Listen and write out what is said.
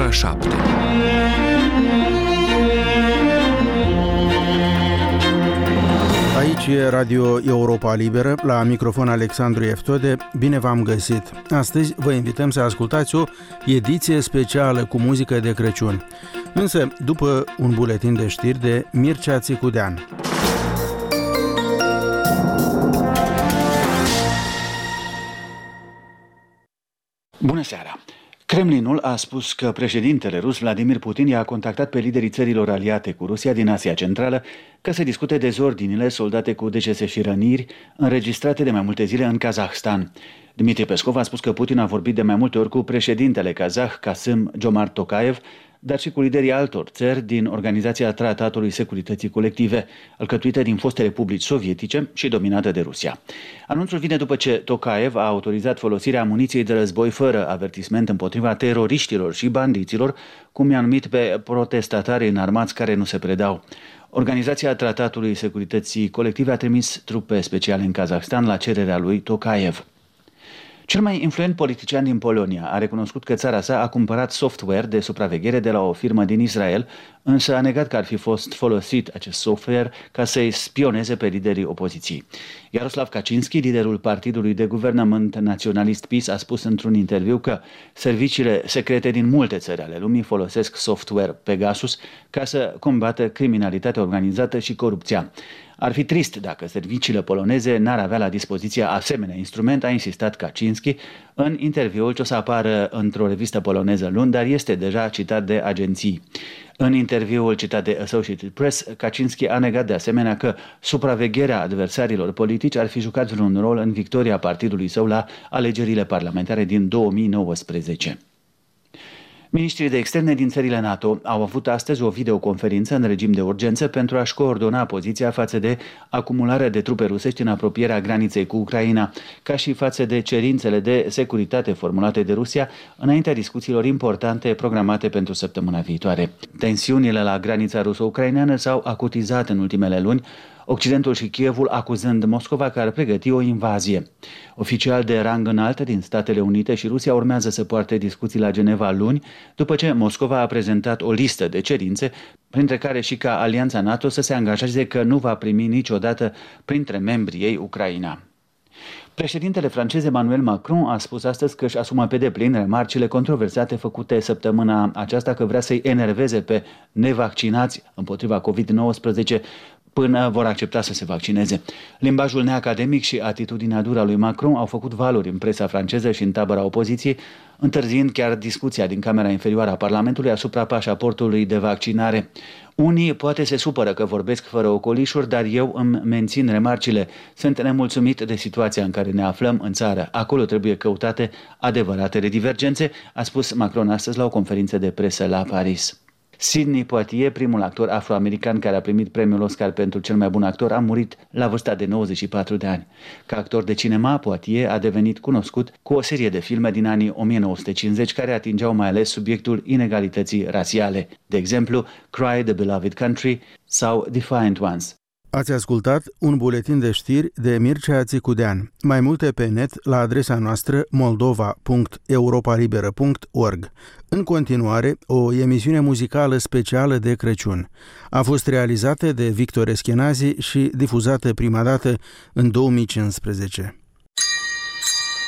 ora 7. Aici e Radio Europa Liberă, la microfon Alexandru Eftode, bine v-am găsit. Astăzi vă invităm să ascultați o ediție specială cu muzică de Crăciun. Însă, după un buletin de știri de Mircea Țicudean. Bună seara! Kremlinul a spus că președintele rus Vladimir Putin i-a contactat pe liderii țărilor aliate cu Rusia din Asia Centrală ca să discute dezordinile soldate cu decese și răniri înregistrate de mai multe zile în Kazahstan. Dmitri Peskov a spus că Putin a vorbit de mai multe ori cu președintele kazah Kassym-Jomart Tokayev, dar și cu liderii altor țări din Organizația Tratatului Securității Colective, alcătuită din foste republici sovietice și dominată de Rusia. Anunțul vine după ce Tokayev a autorizat folosirea muniției de război fără avertisment împotriva teroriștilor și bandiților, cum i-a numit pe protestatarii înarmați care nu se predau. Organizația Tratatului Securității Colective a trimis trupe speciale în Kazahstan la cererea lui Tokayev. Cel mai influent politician din Polonia a recunoscut că țara sa a cumpărat software de supraveghere de la o firmă din Israel, însă a negat că ar fi fost folosit acest software ca să-i spioneze pe liderii opoziției. Jaroslav Kaczynski, liderul partidului de guvernământ naționalist PiS, a spus într-un interviu că serviciile secrete din multe țări ale lumii folosesc software Pegasus ca să combată criminalitatea organizată și corupția. Ar fi trist dacă serviciile poloneze n-ar avea la dispoziție asemenea instrument, a insistat Kaczynski în interviul ce o să apară într-o revistă poloneză luni, dar este deja citat de agenții. În interviul citat de Associated Press, Kaczynski a negat de asemenea că supravegherea adversarilor politici ar fi jucat vreun rol în victoria partidului său la alegerile parlamentare din 2019. Ministrii de externe din țările NATO au avut astăzi o videoconferință în regim de urgență pentru a-și coordona poziția față de acumularea de trupe rusești în apropierea graniței cu Ucraina, ca și față de cerințele de securitate formulate de Rusia înaintea discuțiilor importante programate pentru săptămâna viitoare. Tensiunile la granița ruso-ucraineană s-au acutizat în ultimele luni, Occidentul și Kievul acuzând Moscova că ar pregăti o invazie. Oficiali de rang înalt din Statele Unite și Rusia urmează să poarte discuții la Geneva luni, după ce Moscova a prezentat o listă de cerințe, printre care și ca alianța NATO să se angajeze că nu va primi niciodată printre membrii ei Ucraina. Președintele francez Emmanuel Macron a spus astăzi că își asumă pe deplin remarcile controversate făcute săptămâna aceasta că vrea să-i enerveze pe nevaccinați împotriva COVID-19 până vor accepta să se vaccineze. Limbajul neacademic și atitudinea dură a lui Macron au făcut valuri în presa franceză și în tabăra opoziției, întârziind chiar discuția din Camera Inferioară a Parlamentului asupra pașaportului de vaccinare. Unii poate se supără că vorbesc fără ocolișuri, dar eu îmi mențin remarcile. Sunt nemulțumit de situația în care ne aflăm în țară. Acolo trebuie căutate adevăratele divergențe, a spus Macron astăzi la o conferință de presă la Paris. Sidney Poitier, primul actor afroamerican care a primit premiul Oscar pentru cel mai bun actor, a murit la vârsta de 94 de ani. Ca actor de cinema, Poitier a devenit cunoscut cu o serie de filme din anii 1950 care atingeau mai ales subiectul inegalității rasiale, de exemplu Cry the Beloved Country sau Defiant Ones. Ați ascultat un buletin de știri de Mircea Țicudean. Mai multe pe net la adresa noastră moldova.europalibera.org. În continuare, o emisiune muzicală specială de Crăciun. A fost realizată de Victor Eschenazi și difuzată prima dată în 2015.